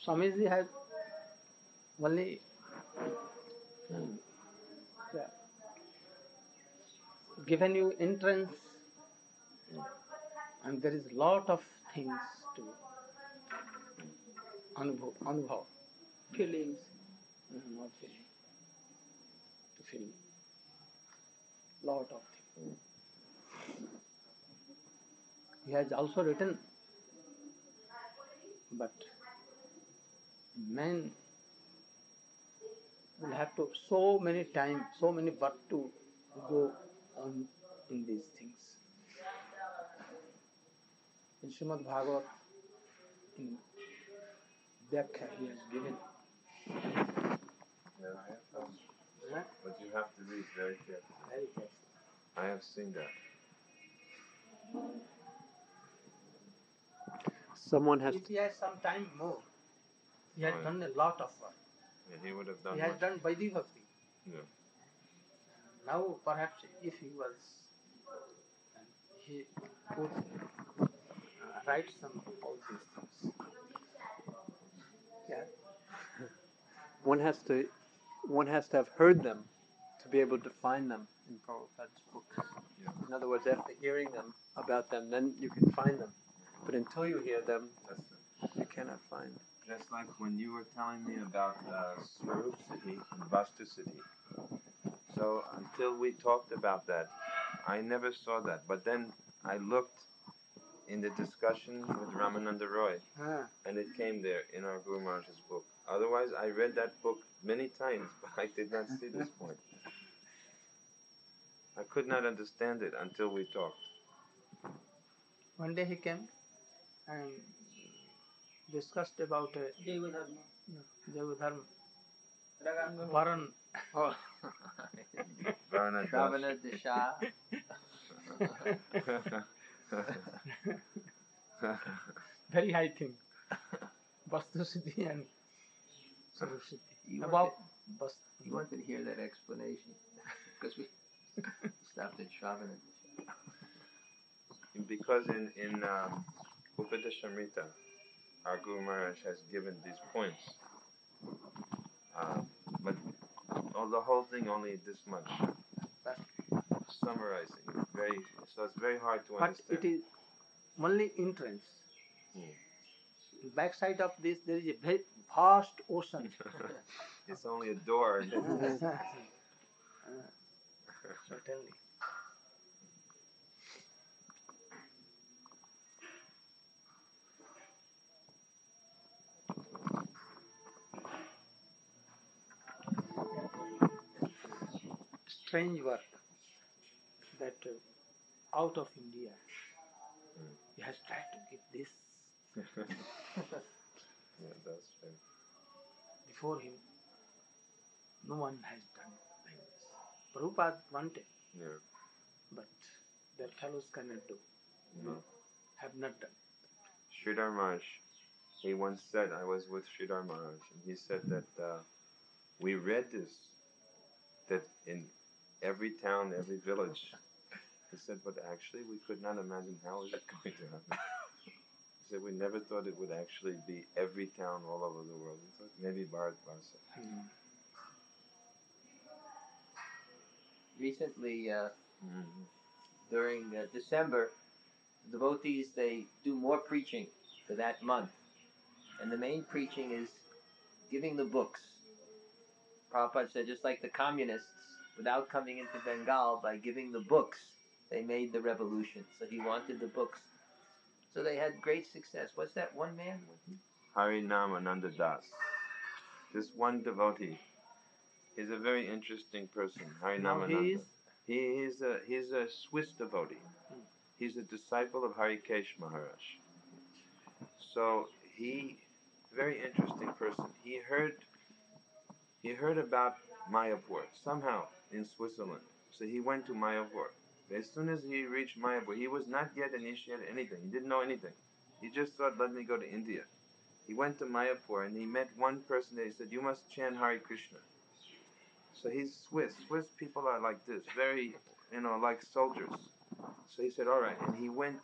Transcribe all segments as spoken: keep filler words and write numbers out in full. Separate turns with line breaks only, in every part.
Swamiji has only um, yeah, given you entrance, and there is lot of things to anubhav, anubhav feelings, uh, not feeling, to feel lot of things. He has also written, but man will have to so many times, so many birth to go on in these things. In Srimad Bhagavat, in Vyakhya, he has given.
Yeah, I have found.
Huh?
But you have to read very carefully.
Very careful.
I have seen that.
Someone has
If he has some time more, he has
Oh, yeah.
done a lot of work.
Yeah, he would have done
He has
much.
done Vaidhi Bhakti.
Yeah.
Now perhaps if he was, he could uh, write some of all these things. Yeah.
one has to one has to have heard them to be able to find them in Prabhupada's books.
Yeah.
In other words, after hearing them about them, then you can find them. But until you hear them,
That's it.
you cannot find.
Just like when you were telling me about uh, Swarup City and Vastu City. So until we talked about that, I never saw that. But then I looked in the discussion with Ramananda Roy,
Ah.
and it came there in our Guru Maharaj's book. Otherwise, I read that book many times, but I did not see this point. I could not understand it until we talked.
One day he came and discussed about uh, Jaiva Dharma. Varan.
Oh,
Varna
Ravana Disha.
Very high thing. Vastu Siddhi and Swarup Siddhi.
You
About
wanted,
Vastu.
you wanted to hear that explanation because we stopped at Shravana Disha.
Because in, in um, Upadeshamrita, our Guru Maharaj has given these points. Um, but oh, the whole thing only this much. Summarizing. Very, so it's very hard to
But
understand.
it is only entrance.
Hmm.
Backside of this, there is a very vast ocean.
It's only a door. And then
Uh, certainly. Strange work that uh, out of India he has tried to give this.
Yeah, that's true.
Before him, no one has done like this. Prabhupada wanted,
Yeah.
but their fellows cannot do,
No.
have not done.
Sridhar Maharaj, he once said, I was with Sridhar Maharaj, and he said that uh, we read this, that in every town, every village, he said, but actually we could not imagine how is it going to happen. He said, we never thought it would actually be every town all over the world. We thought maybe Bharat Varsa.
Hmm.
Recently, uh,
Mm-hmm.
during uh, December, devotees, they do more preaching for that month. And the main preaching is giving the books. Prabhupada said, just like the communists, without coming into Bengal, by giving the books, they made the revolution. So he wanted the books. So they had great success. What's that one man?
Harinam Ananda Das. This one devotee is a very interesting person. Harinam
Now he
Ananda.
is
He is a he's a Swiss devotee. He's a disciple of Harikesh Maharaj. So he, very interesting person. He heard he heard about Mayapur somehow in Switzerland. So he went to Mayapur. As soon as he reached Mayapur, he was not yet initiated anything. He didn't know anything. He just thought, let me go to India. He went to Mayapur and he met one person there. He said, you must chant Hare Krishna. So he's Swiss. Swiss people are like this, very, you know, like soldiers. So he said, all right. And he went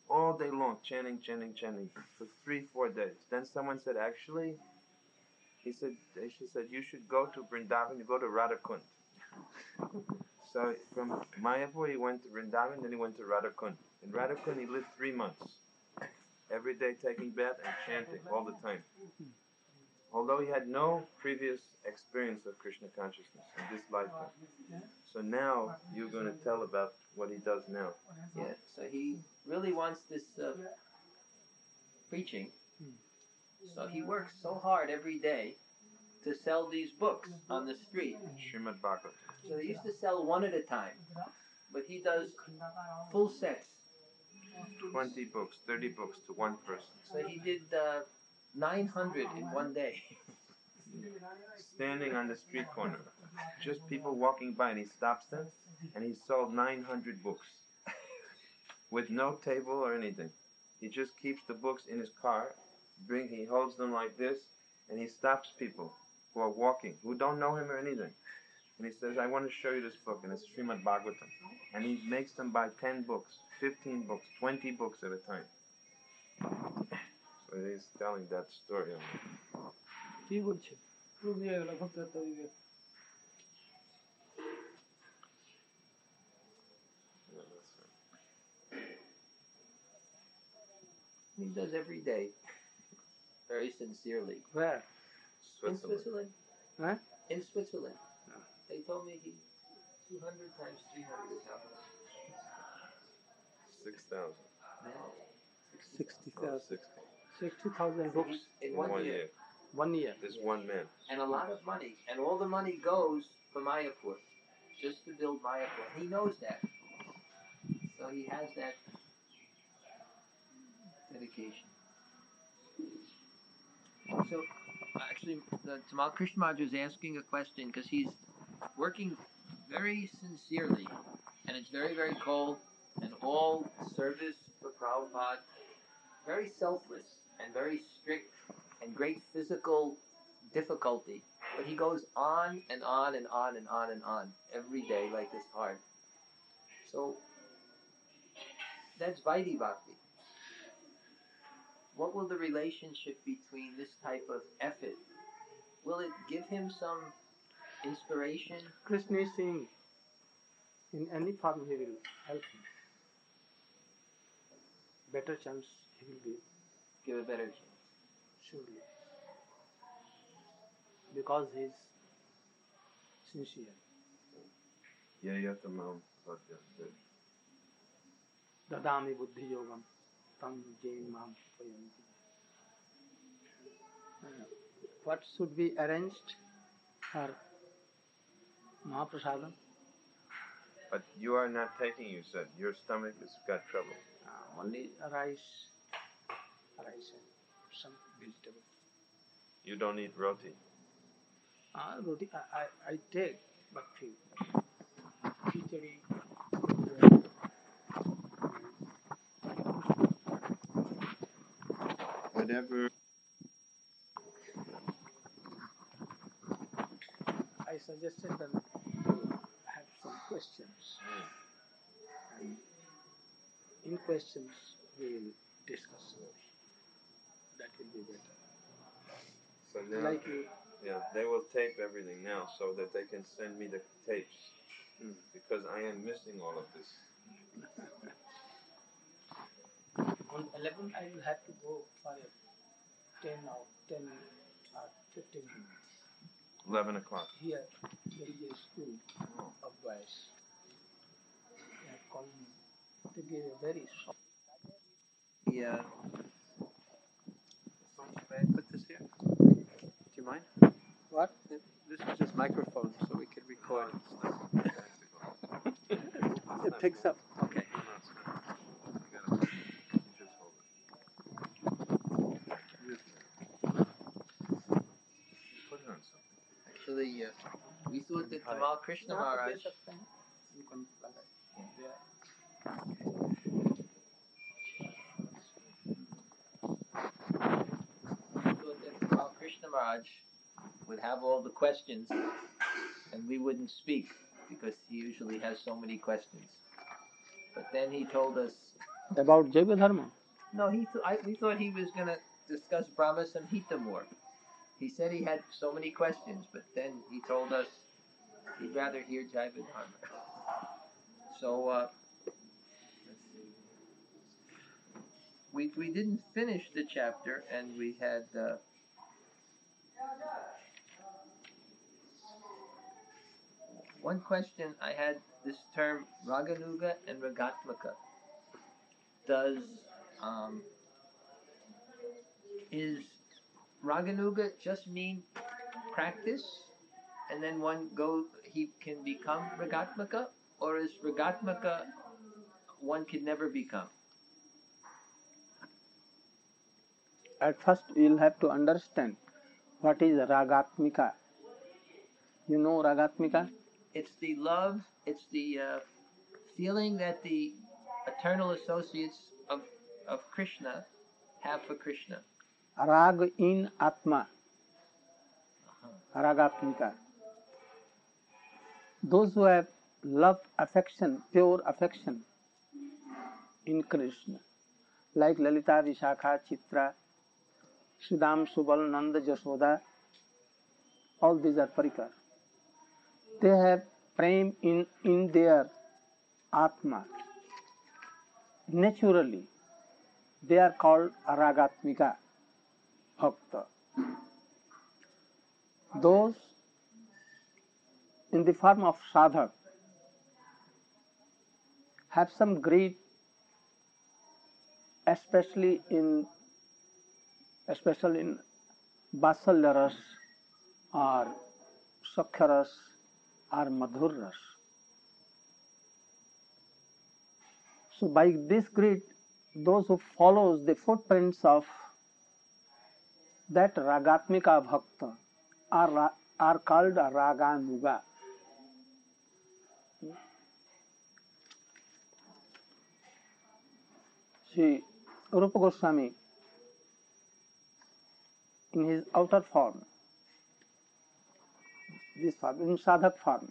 all day long, chanting, chanting, chanting for three, four days. Then someone said, actually, he said, she said, you should go to Vrindavan, you go to Radhakund. So from Mayapur he went to Vrindavan, then he went to Radhakund. In Radhakund he lived three months. Every day taking bath and chanting all the time. Although he had no previous experience of Krishna consciousness in this lifetime. So now you're going to tell about what he does now.
Yeah, so he really wants this uh, preaching. So he works so hard every day to sell these books on the street.
Srimad Bhagavatam.
So they used to sell one at a time, but he does full sets.
twenty books, thirty books to one person.
So he did uh, nine hundred in one day.
Standing on the street corner, just people walking by, and he stops them, and he sold nine hundred books with no table or anything. He just keeps the books in his car, bring, he holds them like this, and he stops people who are walking, who don't know him or anything. And he says, I want to show you this book, and it's Srimad Bhagavatam. And he makes them buy ten books, fifteen books, twenty books at a time. So he's telling that story.
কি বলছে রুগী এগুলো ভক্ত তৈরি
He does every day, very sincerely.
where
In Switzerland.
Huh?
In Switzerland.
No.
They told me he two hundred times three hundred is how much?
Six thousand.
No.
sixty
Oh,
thousand
sixty.
sixty thousand books
In
In
one,
one
year.
year.
one year
This
Yeah.
one man.
And a lot of money. And all the money goes for Mayapur. Just to build Mayapur. He knows that. So he has that dedication. So, actually, the Tamal Krishna Maharaj was asking a question because he's working very sincerely. And it's very, very cold. And all service for Prabhupada, very selfless and very strict and great physical difficulty. But he goes on and on and on and on and on every day like this hard. So that's Vaidhi Bhakti. What will the relationship between this type of effort, will it give him some inspiration?
Krishna is saying in any form he will help him better chance he will be
Give a better chance.
surely because he is sincere
Yayatamam Sadhya.
dadami buddhi yogam tam jain mam payanti. Uh, what should be arranged for Mahaprasadam?
But you are not taking, you said. Your stomach has got trouble.
Uh, only rice, rice and some vegetable.
You don't eat roti.
Uh, roti, I, I, I take, but few. Khichdi.
Whatever.
I suggested them to have some questions. And in questions, we will discuss. That will be better.
So now,
Like you,
yeah, they will tape everything now so that they can send me the tapes. Because I am missing all of this.
on eleven, I will have to go for a ten or ten or fifteen minutes.
Eleven o'clock.
Here, there is a school of boys. They have called me. They give a very short.
Yeah.
May I put this here? Do you mind?
What?
This is just microphone, so we can record. It picks up. Okay.
Put it on something.
Actually, uh, we thought that Tamal Krishna Maharaj,
You can plug it. Yeah.
we thought that Tamal Krishna Maharaj would have all the questions and we wouldn't speak because he usually has so many questions. But then he told us
About Jaiva Dharma?
No, he th- I, we thought he was going to discuss Brahma Samhita more. He said he had so many questions, but then he told us he'd rather hear Jaiva Dharma. So, uh, let's see. We, we didn't finish the chapter, and we had uh, one question. I had this term Raganuga and Ragatmaka. Does um, is Raganuga just mean practice, and then one go he can become Ragatmaka, or is Ragatmaka one can never become?
At first, you'll have to understand what is Ragatmika. You know Ragatmika?
It's the love, it's the uh, feeling that the eternal associates of, of Krishna have for Krishna.
Rag in Atma. Ragatmika. Those who have love, affection, pure affection in Krishna, like Lalita, Vishakha, Chitra, Sridham, Subal, Nanda, Jashoda, all these are Parikar. They have prem in, in their Atma. Naturally, they are called Ragatmika Bhakta. Those in the form of sadhak have some greed, especially in especially in Vatsalya ras or Sakhya ras or Madhur ras. So by this greed, those who follows the footprints of that Ragatmika Bhakta are, are called Raganuga. See, Rupa Goswami, in his outer form, this form, in sadhak form,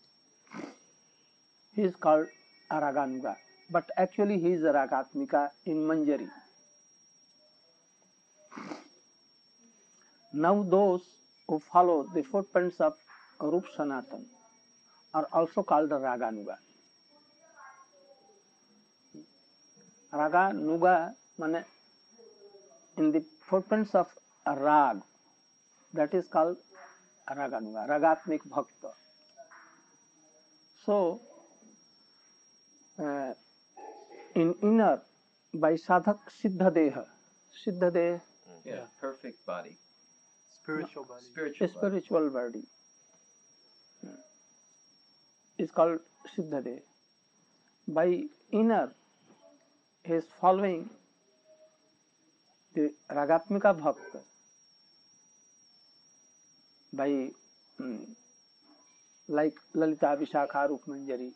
he is called Raganuga, but actually he is a Ragatmika in Manjari. Now those who follow the footprints of Rup Sanatan are also called Raganuga. Raganuga means in the footprints of Rag, that is called Raganuga, Ragatmik Bhakta. So, uh, in inner, by sadhak Siddha Deha, Siddha Deha,
Yeah, yeah. Perfect body.
Spiritual body.
Spiritual
a spiritual body, body is called Siddha Deha. By inner, he is following the Ragatmika Bhakta by um, like Lalita, Vishakha, Rup Manjari,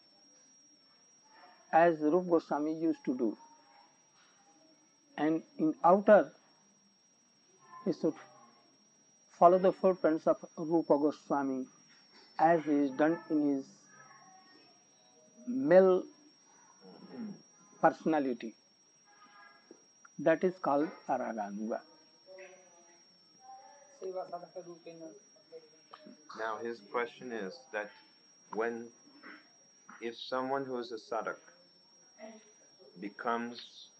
as Rup Goswami used to do. And in outer, he should follow the footprints of Rupa Goswami as he is done in his male personality. That is called Raganuga.
Now his question is that when, if someone who is a sadhak becomes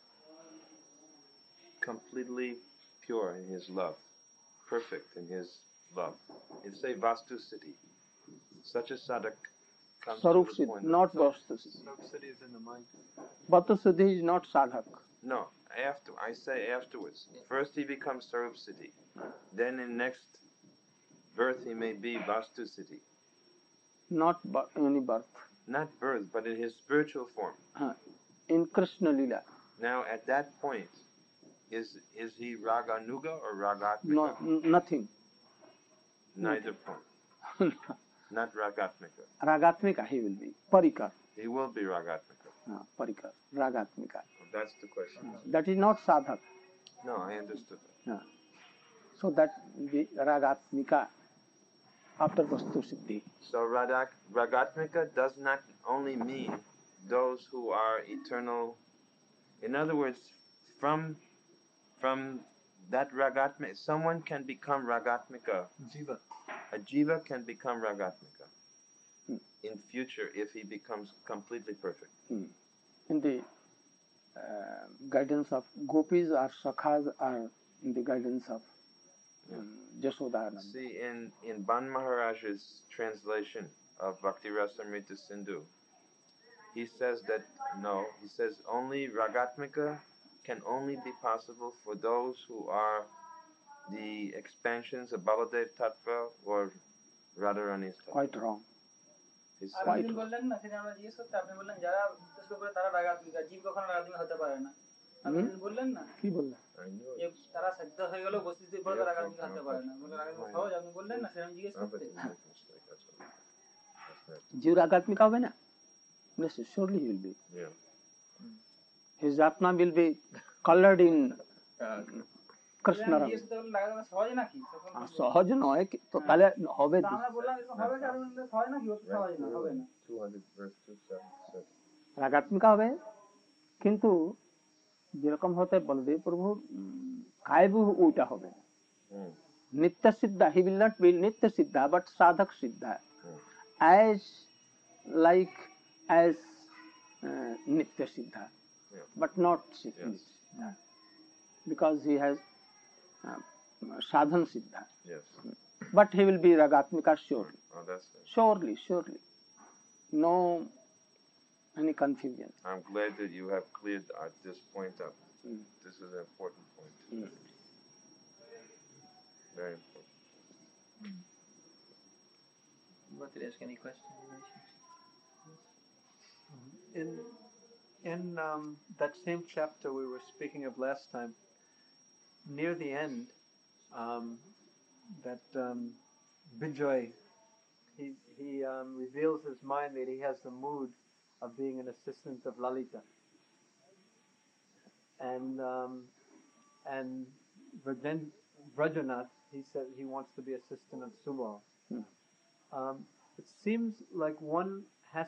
completely pure in his love, perfect in his love, it's say Vastu Siddhi, such a sadhak comes
Sarup
to the
Siddhi,
point
not
of
Vastu Siddhi.
Sarup Siddhi is in the mind.
Vastu Siddhi is not sadhak.
No, after I say afterwards. First he becomes Sarup Siddhi. Then in next birth he may be Vastu Siddhi.
Not any birth.
Not birth, but in his spiritual form.
Uh, in Krishna Lila.
Now at that point, is is he Raganuga or Ragatmika?
No, n- nothing.
Neither point. Not Ragatmika.
Ragatmika he will be. Parikar.
He will be Ragatmika.
Uh, Parikar. Ragatmika.
Oh, that's the question.
That is not sadhak.
No, I understood that.
Uh, so that will be Ragatmika after Vastu Siddhi.
So Radak, Ragatmika does not only mean those who are eternal In other words, from from that Ragatmika, someone can become Ragatmika.
Jiva.
A jiva can become Ragatmika
Hmm.
in future if he becomes completely perfect.
Hmm. In the uh, guidance of gopis or sakhas or in the guidance of um, Jashodananda.
See, in, in Ban Maharaj's translation of Bhakti Rasamrita Sindhu, he says that, no, he says only Ragatmika can only be possible for those who are the expansions of Baladev Tattva or Radharani's Tattva.
Quite wrong.
He said,
Quite
আপনি বললেন না সেটা আমরা জিজ্ঞেস করতে আপনি বললেন যারা উদ্দেশ্য করে তারা রাগাত্মিকা জীব কখনো রাগাত্মিকা হতে পারে না আপনি
হুম?
যেদিন বললেন না
কি বললেন?
I knew
যে
it.
তারা সাধ্য হয়ে গেল বস্তিতে পরে তারা রাগাত্মিকা হতে পারে না বলে রাগাত্মিকা সহজ আপনি বললেন না সেটা আমি জিজ্ঞেস
No, but
করতে
it's a mistake, that's all. That's not-
जीव रागात्मिका হবে না? Yes, surely he will be.
Yeah.
His Atma will be colored in Krishna
আমি
Rang.
জিজ্ঞেস করতে বললাম রাগাত্মিকা সহজ নাকি তখন
আহ, সহজ নয় কি- তো তাহলে হবে
তা
কি?
আমরা বললাম এরকম হবে কি আপনি বললেন সহজ নাকি অত সহজ না হবে না
two hundred verse two seventy-six.
রাগাত্মিকা হবে কিন্তু যেরকম হতে বলদেব প্রভু কায়বু ওইটা হবে না।
Hmm.
নিত্য সিদ্ধা, he will not be নিত্য সিদ্ধা but সাধক সিদ্ধা
Hmm.
as like as uh, নিত্য সিদ্ধা
Yeah.
but not
Yes.
siddha because he has uh, sadhan siddha
Yes.
but he will be ragatmika surely
Oh, that's it.
surely surely no any confusion.
I'm glad that you have cleared uh, this point up.
Mm.
This is an important point.
Mm.
Very important.
You want to ask any questions?
In in um, that same chapter we were speaking of last time, near the end, um, that um, Bijoy, he he um, reveals his mind that he has the mood of being an assistant of Lalita, and um, and Vrajan, Vrajanath, he said he wants to be assistant of Subal.
Hmm.
Um, it seems like one has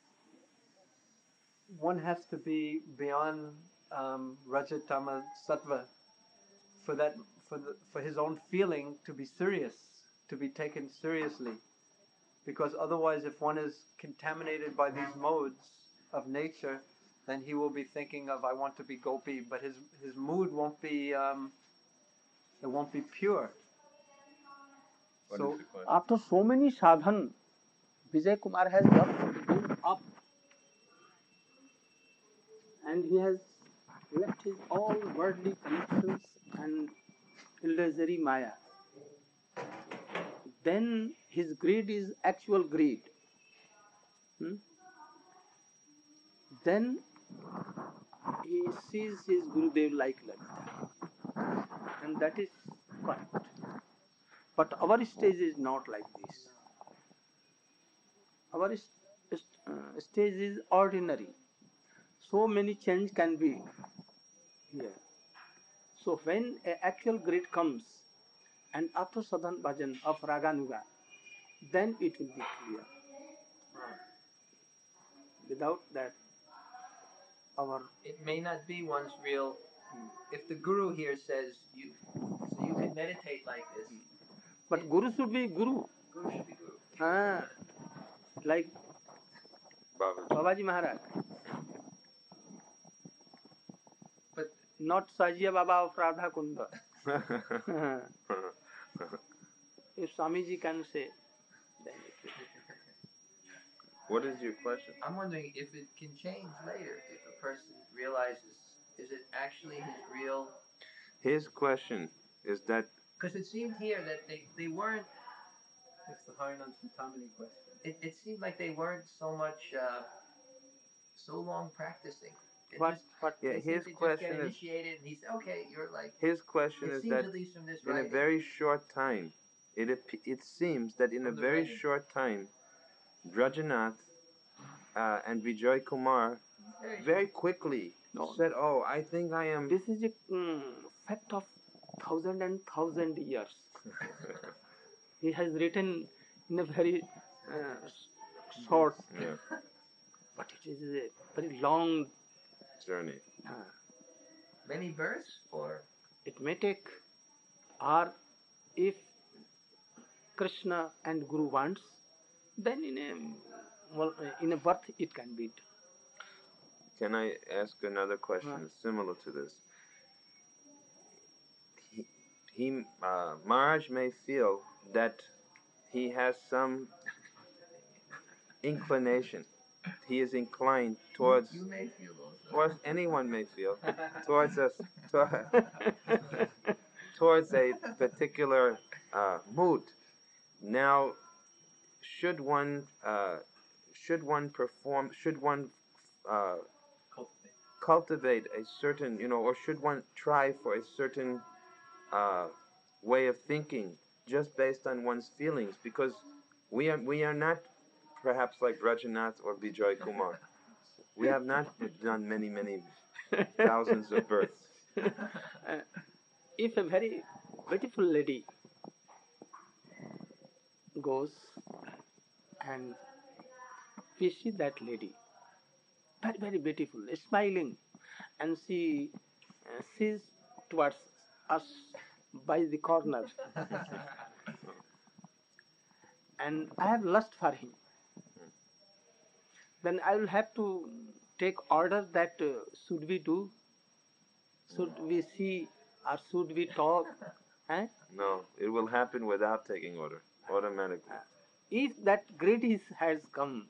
one has to be beyond um, Rajatama Sattva for that for the, for his own feeling to be serious, to be taken seriously, because otherwise, if one is contaminated by these modes of nature, then he will be thinking of I want to be gopi, but his his mood won't be um, it won't be pure.
What
So
is the question?
After so many sadhan, Vijay Kumar has just gone up and he has left his all worldly connections and illusory maya. Then his greed is actual greed. Hmm? Then he sees his Gurudev like Lalita. And that is correct. But our stage is not like this. Our st- st- uh, stage is ordinary. So many change can be here. So when an actual greed comes and after sadhan bhajan of Raganuga, then it will be clear. Without that, our
It may not be one's real. If the guru here says you, so you can meditate like this.
but Guru should be Guru.
Guru should be guru.
Ah, like
Babaji.
Babaji Maharaj.
But
Not Sajia Baba of Radha Kunda. If Swamiji can say, then it will be.
What is your question?
I'm wondering if it can change later. If a person realizes, is it actually his real?
His question is that
Because it seemed here that they, they weren't.
it's the Harinam Chintamani question.
It, it seemed like they weren't so much, uh, so long practicing. It
What,
just,
what,
yeah,
they seemed
his
to just
question
get
is
initiated, and he said, "Okay, you're like."
his question
It
is
seems
that
at least from this
in a
writing.
very short time, it ap- it seems that in a
From the
very
writing.
short time, Brajanath uh, and Vijay Kumar
Very
very quickly
No.
said, "Oh, I think I am."
This is a mm, fact of thousand and thousand years. He has written in a very uh, s- short,
Yeah,
but it is a very long.
journey.
Uh,
many births, or
It may take, or if Krishna and Guru wants, then in a well, in a birth it can be.
Can I ask another question
Huh.
similar to this? He, he uh, Maharaj may feel that he has some inclination. He is inclined towards,
you may feel those.
or anyone may feel, towards us, to, towards a particular uh, mood. Now, should one uh, should one perform? Should one uh,
Cultivate.
cultivate a certain, you know, or should one try for a certain uh, way of thinking just based on one's feelings? Because we are we are not perhaps like Rajanath or Bijoy Kumar. We have not done many many thousands of births.
Uh, if a very beautiful lady goes and we see that lady, very very beautiful, smiling, and she uh, sees towards us by the corner, and I have lust for him, then I will have to take order that uh, should we do, should we see, or should we talk? Eh?
No, it will happen without taking order, automatically.
If that greed is, has come,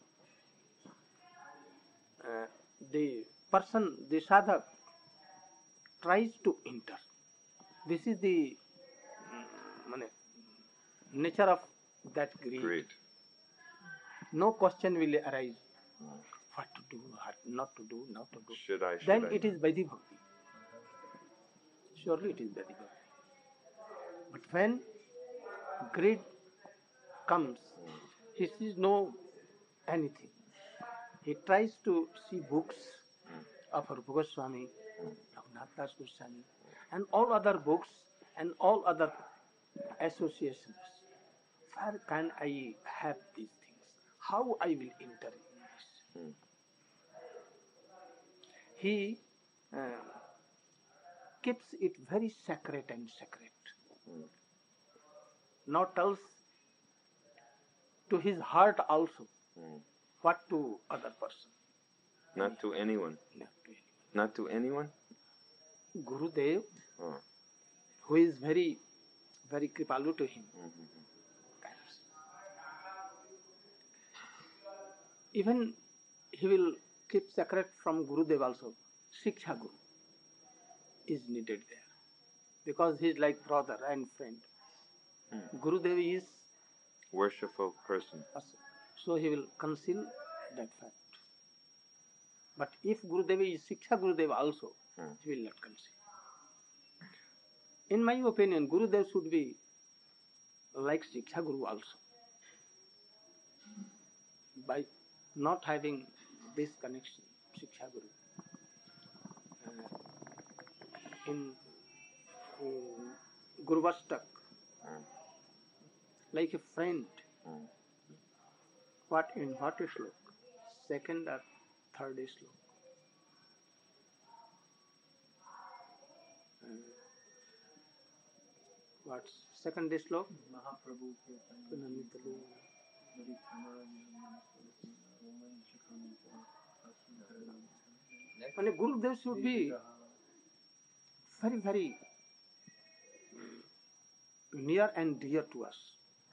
uh, the person, the sadhak, tries to enter. This is the mm, mane, nature of that greed.
Greed.
No question will arise. What to do, what not to do, not to do.
Should I? Should
Then
I?
it is Vaidhi Bhakti. Surely it is Vaidhi Bhakti. But when greed comes, he sees no anything. He tries to see books of Rupa Goswami, Raghunath Das Goswami, and all other books and all other associations. Where can I have these things? How I will enter in this?
Hmm.
He uh, keeps it very sacred and sacred.
Hmm.
Now tells to his heart also
Hmm.
what to other person.
Not to anyone.
Not to anyone.
Not to anyone.
Gurudev,
Oh.
who is very, very kripalu to him,
Mhm.
times. Even he will keep sacred from Gurudev also. Shiksha Guru is needed there because he is like brother and friend.
Hmm.
Gurudev is
Worshipful person.
also. So he will conceal that fact. But if Gurudev is Shiksha Gurudev also,
Hmm.
he will not conceal. In my opinion, Gurudev should be like Shiksha Guru also. By not having this connection, Shiksha Guru, uh, in um, Guruvastak,
Hmm.
like a friend,
Hmm.
what in what slok? Second or third slok? Uh, what's second slok?
Mahaprabhu
Punamitalu.
Next.
And Gurudev should be very, very near and dear to us.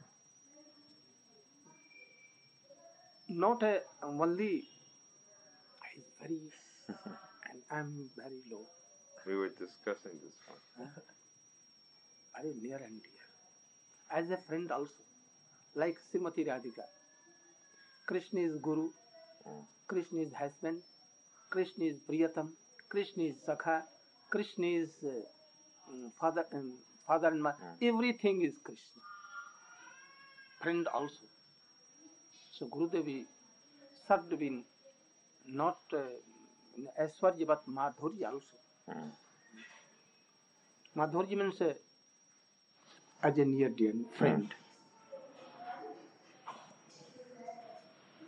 Not a only he's very and I'm very low,
We were discussing this one.
very near and dear. As a friend also, like Srimati Radhika. Krishna is Guru,
Mm.
Krishna is husband, Krishna is Priyatam, Krishna is Sakha, Krishna is uh, mm, father, um, father and mother.
Mm.
Everything is Krishna. Friend also. So Gurudev served in not uh, Aishwarya but Madhurya also.
Mm.
Madhurya means uh, as a near dear friend.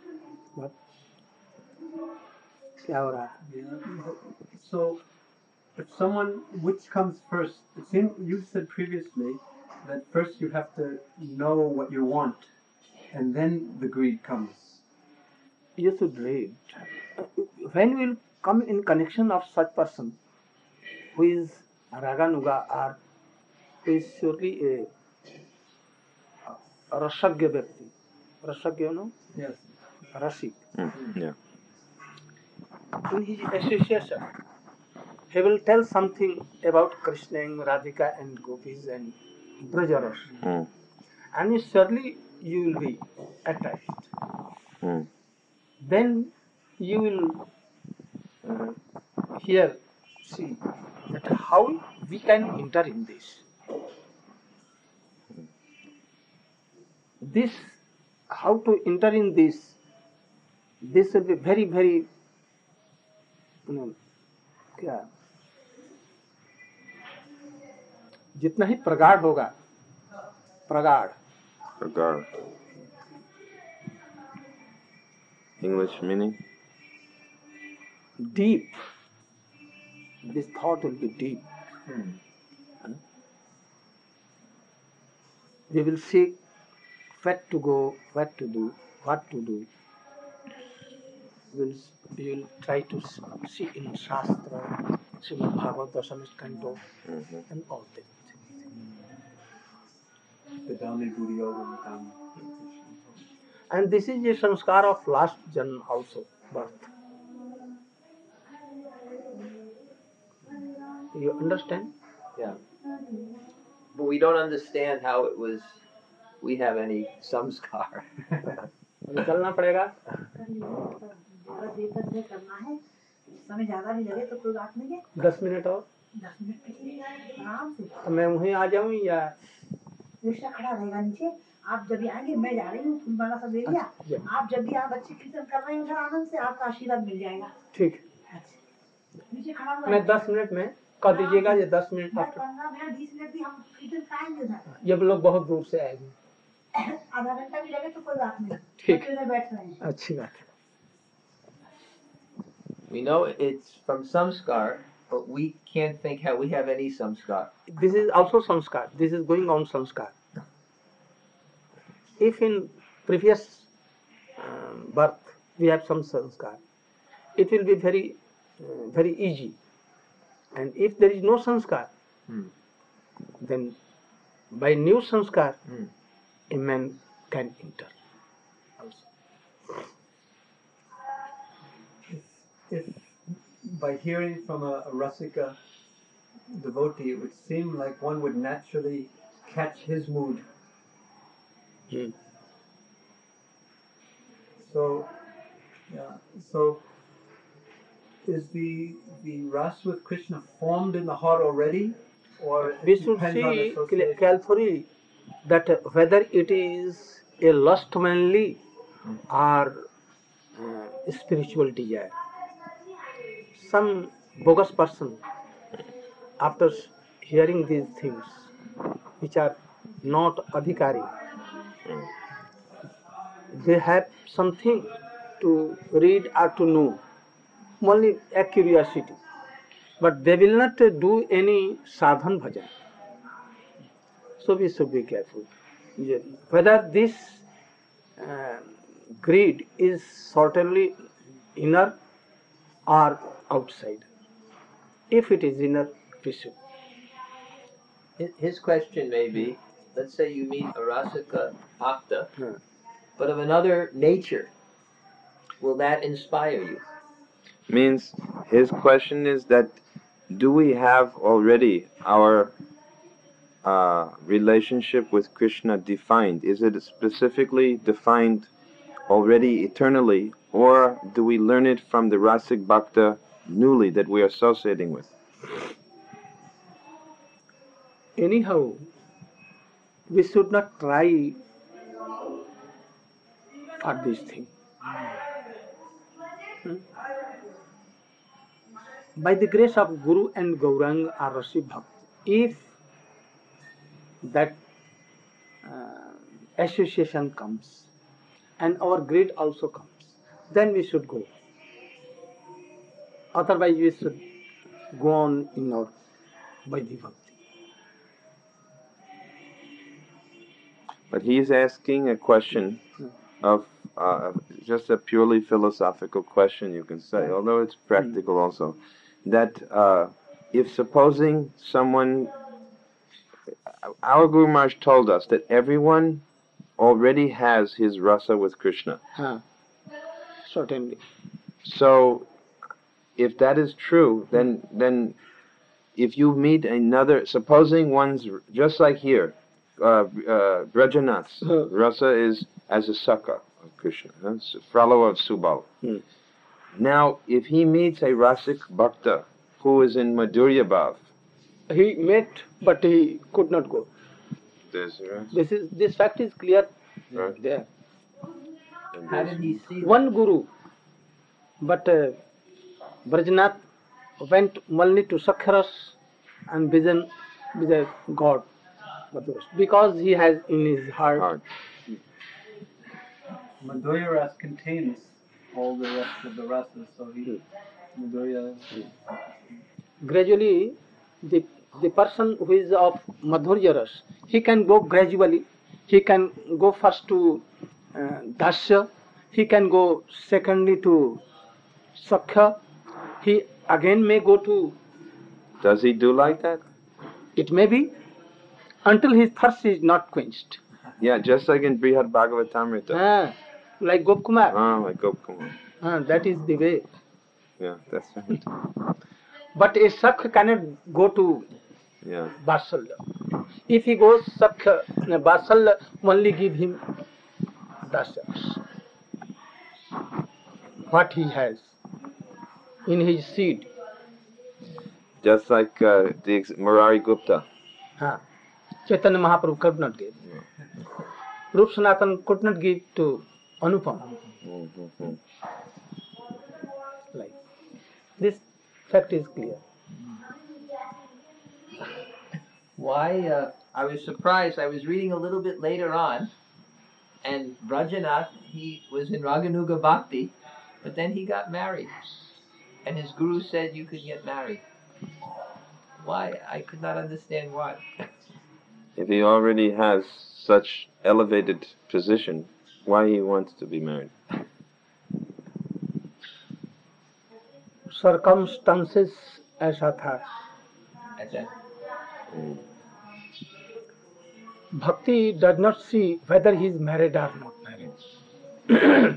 What? क्या हो रहा है?
Yeah. So if someone, which comes first? It seemed you said previously that first you have to know what you want, and then the greed comes.
You should read. When we will come in connection of such person who is Raganuga or who is surely a, a Rasagya Vyakti. Rasagya, no?
Yes.
Rasik.
Mm, yeah.
In his association, he will tell something about Krishna and Radhika and Gopis and Brajaras.
Mm,
And surely you will be attached.
mm,
Then you will uh, here see that how we can enter in this. This, how to enter in this, this will be very, very, you know, क्या जितना ही प्रगाढ़ होगा, प्रगाढ़.
Pragar. English meaning?
Deep. This thought will be deep.
Hmm.
We will see where to go, what to do, what to do. We'll, we will try to see in Shastra, Srimad Bhagavad, Dasamist Canto,
Mm-hmm.
and all that.
The Dhammi Buddhi Yoga Dhammi.
And this is a sanskar of last janma also, birth. You understand?
Yeah. But we don't understand how it was, we have any samskar.
अभी चलना पड़ेगा.
समय ज्यादा भी लगे तो कोई बात नहीं है.
दस मिनट और.
दस मिनट में आराम से.
तो मैं वहीं आ जाऊँ या
रिक्शा खड़ा रहेगा नीचे. आप जब भी आएंगे, मैं जा रही हूँ फुलवाला सब एरिया. आप जब भी आप बच्चे कीर्तन कर रहे हैं उधर आनंद से आपका आशीर्वाद मिल जाएगा.
ठीक.
नीचे खड़ा हुआ
मैं दस मिनट में कर दीजिएगा. ये दस मिनट आफ्टर.
पंद्रह मिनट बीस मिनट भी हम कीर्तन कराएंगे उधर.
ये लोग बहुत दूर से आएंगे.
आधा घंटा भी लगे तो कोई बात नहीं.
ठीक.
उधर बैठ रहे हैं.
अच्छी बात है.
We know it's from samskar, but we can't think how we have any samskar.
This is also sanskar. This is going on sanskar. If in previous um, birth we have some sanskar, it will be very, uh, very easy. And if there is no sanskar,
Hmm.
then by new sanskar,
Hmm.
a man can enter. Also.
If by hearing from a, a Rasika devotee, it would seem like one would naturally catch his mood.
Hmm.
So, yeah. So, is the the ras with Krishna formed in the heart already, or it
We should
depends on
see
association?
carefully that whether it is a lust mainly or uh, spiritual desire. Some bogus person, after hearing these things, which are not adhikari, they have something to read or to know, only a curiosity, but they will not do any sadhan bhajan. So we should be careful whether this uh, greed is certainly inner or outside. If it is inner, we should.
His- His question may be, let's say you meet a rasika bhakta,
Hmm.
but of another nature. Will that inspire you?
Means his question is that do we have already our uh, relationship with Krishna defined? Is it specifically defined already eternally, or do we learn it from the Rasik Bhakta newly that we are associating with?
Anyhow, we should not try for this thing. Hmm? By the grace of Guru and Gaurang or Rasi Bhakt, if that uh, association comes and our greed also comes, then we should go. Otherwise, we should go on in our Vaidhi Bhakti.
But he's asking a question of uh, just a purely philosophical question, you can say, although it's practical also. That uh, if supposing someone, our Guru Maharaj told us that everyone already has his rasa with Krishna.
Huh. Certainly.
So, if that is true, then then if you meet another, supposing one's just like here, uh, uh, Brajanath's
Huh.
rasa is as a Sakha of Krishna, huh? Follower of Subal.
Hmm.
Now, if he meets a Rasik Bhakta who is in Madhurya Bhav,
He met, but he could not go.
there's, uh,
This is this fact is clear
Right.
there.
and
How
there's-
did he see that?
One guru, but uh, Brajnath went only to Sakharas and vision with a god, because he has in his heart.
Hard.
Madhurya Ras contains all the rest of the rasas, so he Madhurya.
Gradually, the the person who is of Madhurya Ras, he can go gradually. He can go first to uh, Dasya, he can go secondly to Sakha, he again may go to,
Does he do like that?
it may be, until his thirst is not quenched.
Yeah, just like in Brihad Bhagavatamrita.
Ah, like Gopkumar,
Ah, like Gopkumar.
ah, that is the way.
Yeah, that's right.
But a Sakha cannot go to
Yeah.
Vatsalya. If he goes Sakha, Vatsalya only give him Dasyas. What he has in his seed.
Just like uh, the ex- Murari Gupta.
Huh. Chaitanya Mahaprabhu could not give. Rup Sanatan could not give to Anupam.
Mm-hmm.
Like this fact is clear.
Why? Uh, I was surprised. I was reading a little bit later on, and Brajanath, he was in Raganuga Bhakti, but then he got married. And his guru said you could get married. Why? I could not understand why.
If he already has such elevated position, why he wants to be married?
Circumstances ऐसा था.
अच्छा.
Bhakti does not see whether he is married or not married.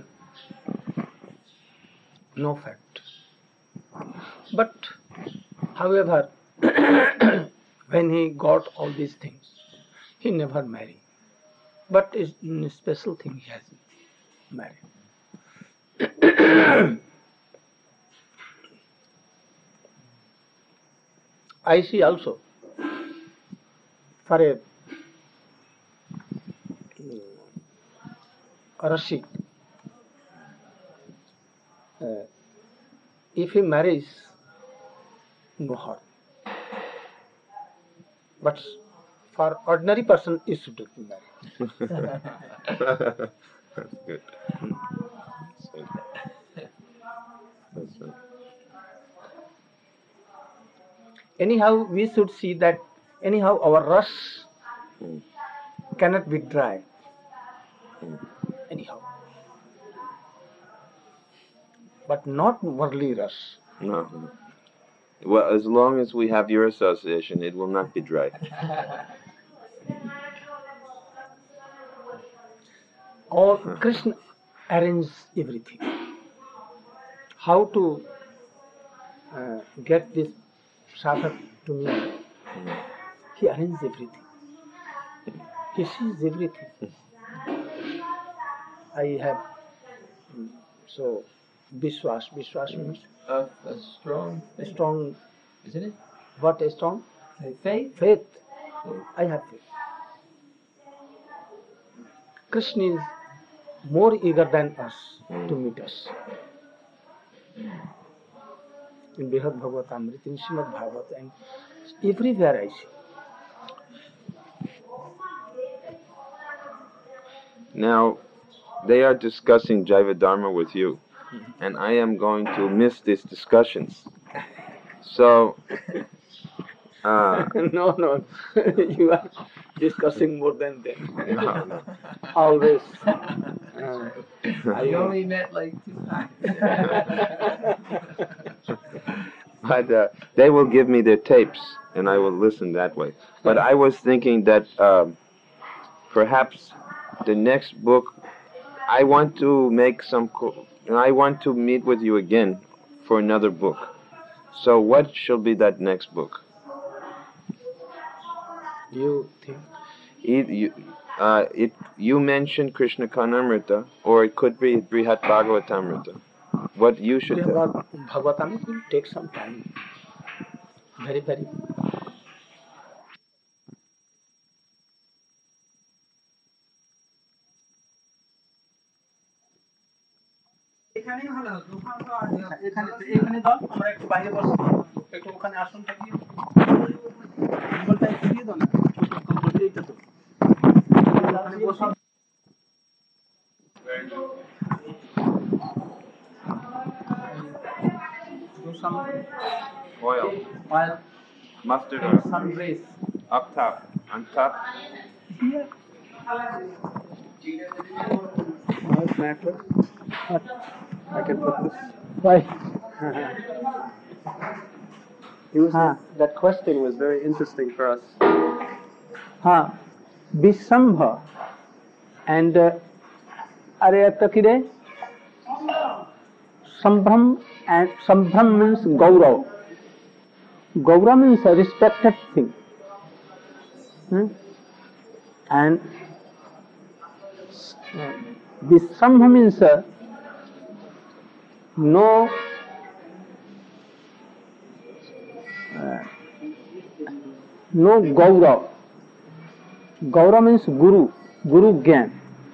No fact. But, however, when he got all these things, he never married. But it's a special thing he has married. I see also for a Rashik, uh, if he marries, no harm. But for ordinary person, he should not be married.
That's good. That's good. That's right.
Anyhow, we should see that anyhow our ras
Mm.
cannot be dry.
Mm.
Anyhow. But not worldly ras.
No. Well, as long as we have your association, it will not be dry.
All Krishna arranges everything. How to uh, get this sadhak to me?
Mm.
He arranges everything. He sees everything. I have mm, so Vishwas. Vishwas means
A, a strong,
a strong.
isn't it?
What a strong
Faith.
faith. I have faith. Krishna is more eager than us to meet us. In Brihad Bhagavatamrita, in Srimad Bhagavata, and everywhere I see.
Now, they are discussing Jaiva Dharma with you, and I am going to miss these discussions. So, uh,
no, no, you are discussing more than them.
no, no.
Always. Uh,
I only met like two times.
But uh, they will give me their tapes, and I will listen that way. But I was thinking that um, perhaps the next book, I want to make some, co- and I want to meet with you again for another book. So what shall be that next book?
you think?
It, you, uh, it, you mentioned Krishna Karnamrita, or it could be Brihat Bhagavatamrita. What you should tell.
Bhagavad- Bhagavatam will take some time. Very, very.
এখানেই ভালো হতো ওখানে তো আর এখানে এখানে দাও আমরা একটু বাইরে বসি একটু ওখানে আসন থাকি কম্বলটা একটু দিয়ে দাও না কম্বল এইটা তো ওখানে বসি do some
Oil,
oil
mustard
and
oil,
sun rays
up top, on top.
here
No matter. I can put this. Why?
He was, that question was very interesting for us.
Ha. Vishambha. And uh, are একটা কি রে? Sambhram, and Sambhram means Gaurav. Gaurav means a respected thing. Hmm? And uh, Vishambha means uh, no uh, no Gaurav. Gaurav means Guru, Guru Gyan.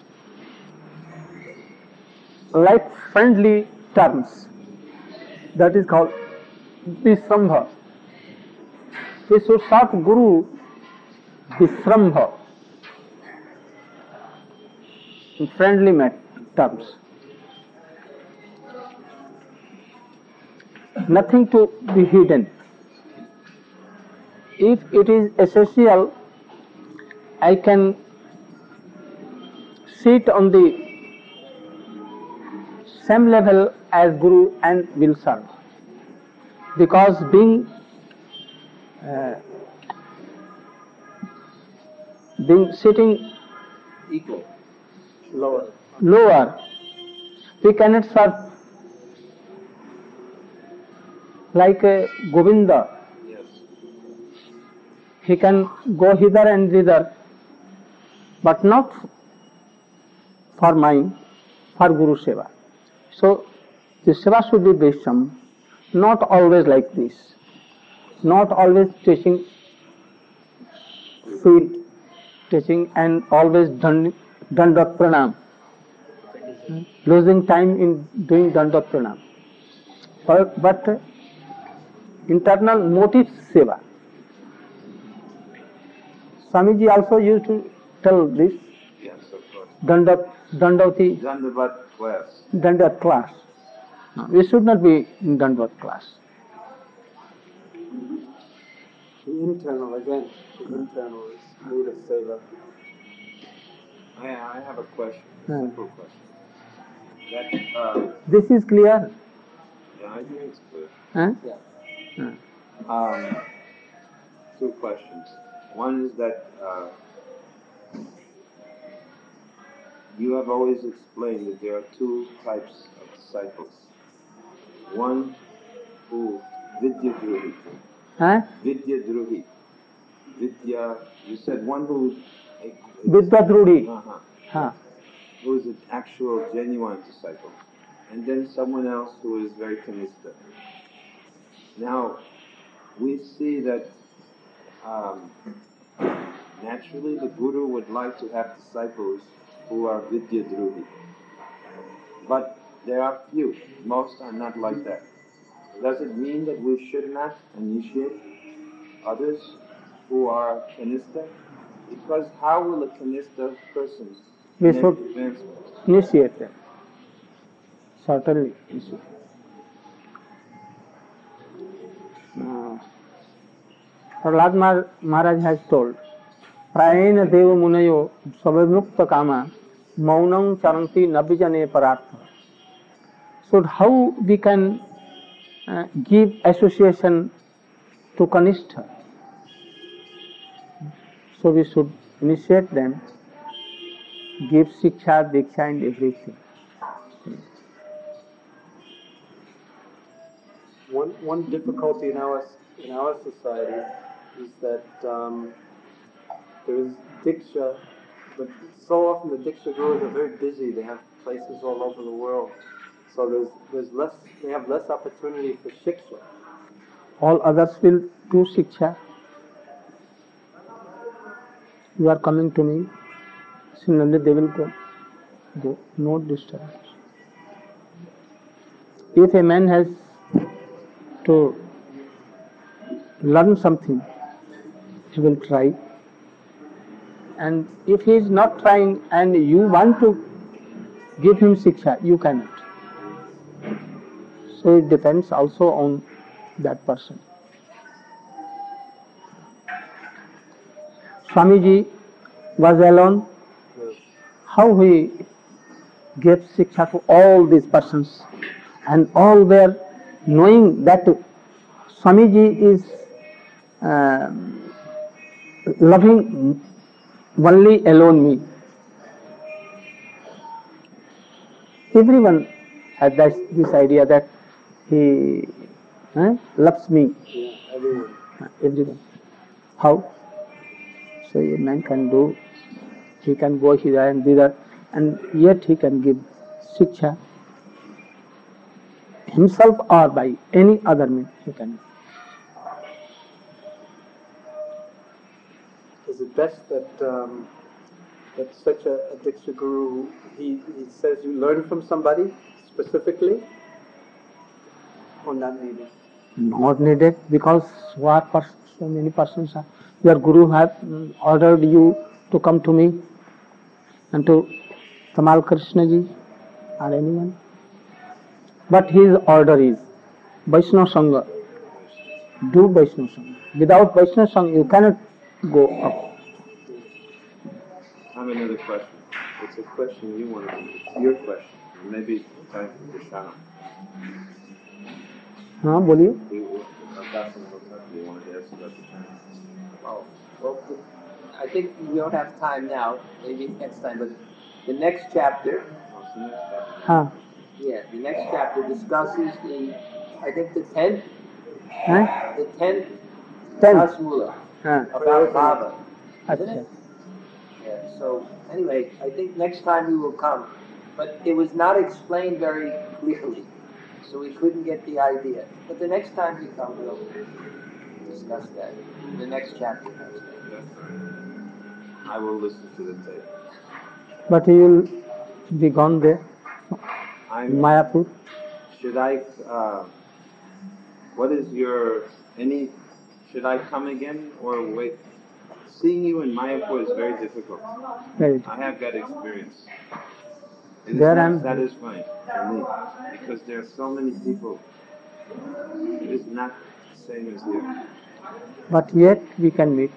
Like friendly terms. That is called Visrambha. We should serve Guru Visrambha in friendly terms. Nothing to be hidden. If it is essential, I can sit on the same level as Guru and will serve. Because being uh, being sitting
Equal.
lower, lower, we cannot serve like uh, Govinda.
Yes.
He can go hither and thither, but not for mine, for Guru Seva. So the Seva should be Vaisham, not always like this, not always teaching feet, teaching and always Dandat Pranam, losing time in doing Dandat Pranam. But, but internal motive Seva. Swamiji also used to tell this
Yes, of course.
Dandat, Dandavati,
Dandavat class.
Dandat class. No, we should not be in Dandat class.
The internal, again, the internal is mood of seva.
I, I have a question,
Hmm.
simple question. That, uh,
This is clear.
yeah, I think it's clear.
Huh?
Yeah.
Um, two questions. One is that uh, you have always explained that there are two types of disciples. One who Vidya Druhi.
Huh?
Vidya Druhi. Vidya, you said one who.
Vidya Drudi.
Uh-huh.
Huh.
Who is an actual, genuine disciple. And then someone else who is very kanista. Now, we see that um, naturally the Guru would like to have disciples who are Vidya Druhi. But there are few, most are not like that. Does it mean that we should not initiate others who are kanista? Because how will a kanista person
We
make
should
advancement?
initiate them. Certainly. Initiate. Prahlad Maharaj has told, Prayena Deva Munayo Savamukta Kama Maunam Charanti Nabijane Paratha. So how we can uh, give association to Kanistha? So we should initiate them, give Siksha, Diksha and everything.
One one difficulty in our in our society is that um, there is diksha, but so often the diksha gurus are very busy. They have places all over the world, so there's there's less. They have less opportunity for shiksha.
All others will do Siksha. You are coming to me, similarly they will go. Go, no disturbance. If a man has to learn something, he will try. And if he is not trying and you want to give him Siksha, you cannot. So it depends also on that person. Swamiji was alone. How he gave Siksha to all these persons, and all were knowing that Swamiji is uh, loving only alone me. Everyone had this, this idea that he eh, loves me.
Yeah, everyone.
Everyone. How? So a man can do, he can go here and thither, and yet he can give Siksha himself or by any other means he can.
Is it best that um, that such a, a diksha guru he, he says you learn from somebody specifically, or not needed?
Not needed, because what pers- so many persons are. Your guru have mm, ordered you to come to me and to Tamal Krishna ji or anyone. But his order is Vaishnava Sangha. Do Vaishnava Sangha. Without Vaishnava Sangha you cannot go up.
I have another question. It's a question you want to It's your question. Maybe it's time for Krishna.
हाँ बोलिए.
You wanted to ask about the time.
Oh, well, I think we don't have time now. Maybe next time. But the next chapter,
What's the next chapter?
हाँ.
yeah, the next chapter discusses the, I think the tenth,
हैं?
the tenth
Ten.
Dasmula
हाँ.
about Bhava. Isn't
अच्छा.
it? Yeah. So anyway, I think next time we will come, but it was not explained very clearly, so we couldn't get the idea. But the next time we come, we'll discuss that. The next chapter.
I will listen to the tape.
But he will be gone there.
I'm,
Mayapur.
Should I, uh, what is your, any, should I come again or wait? Seeing you in Mayapur is very difficult.
Very.
I have that experience. It is
There
not
I'm-
satisfying for me because there are so many people. It is not the same as here.
But yet we can meet.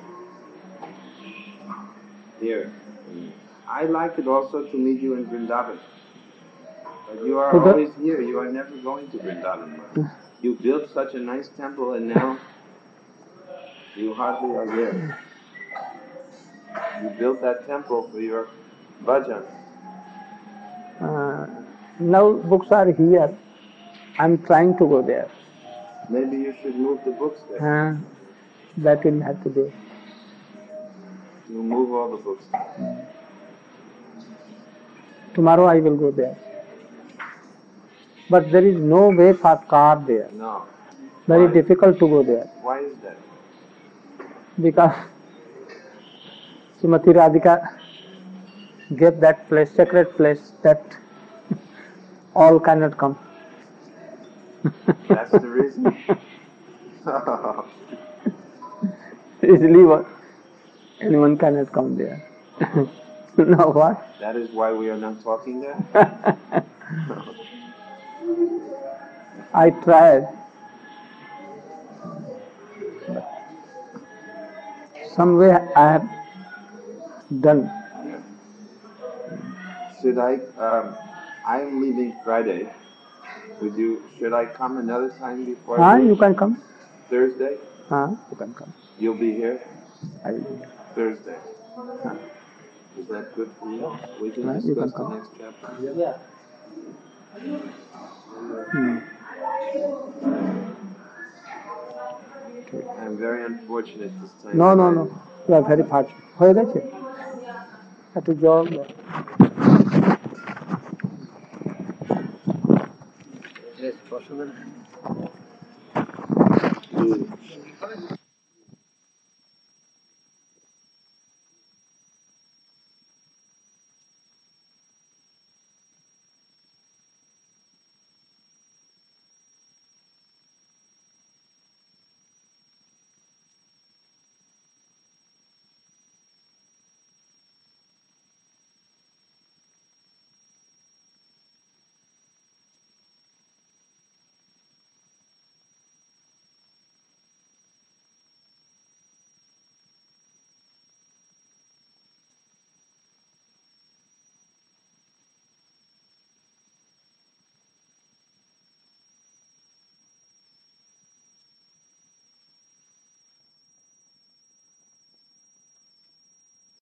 Here. I like it also to meet you in Vrindavan. But you are
To the-
always here. You are never going to Vrindavan much. You built such a nice temple and now you hardly are there. You built that temple for your bhajan.
Uh, now books are here. I'm trying to go there.
Maybe you should move the books there.
Uh, that will have to do.
You move all the books.
Tomorrow I will go there. But there is no way for car there.
No.
Very
Why?
difficult to go there.
Why is that?
Because Srimati Radhika gave that place, sacred place, that all cannot come.
That's the reason.
Easily what? Anyone cannot come there. Now what?
That is why we are not talking there?
I tried. But some way I have done.
Should I? Um, I'm leaving Friday. Would you? Should I come another time before I
Ah,
leave?
you can come.
Thursday?
Ah, you can come.
You'll be here
I will be here.
Thursday.
Ah,
Is that good for you? We can
ah, you can
discuss the
come.
next chapter.
Yeah.
Hmm.
I'm very unfortunate this time.
No, no,
I-
no. You are very fast. হয়ে গেছে একটু জল দাও।
Yes, possible.
Mm.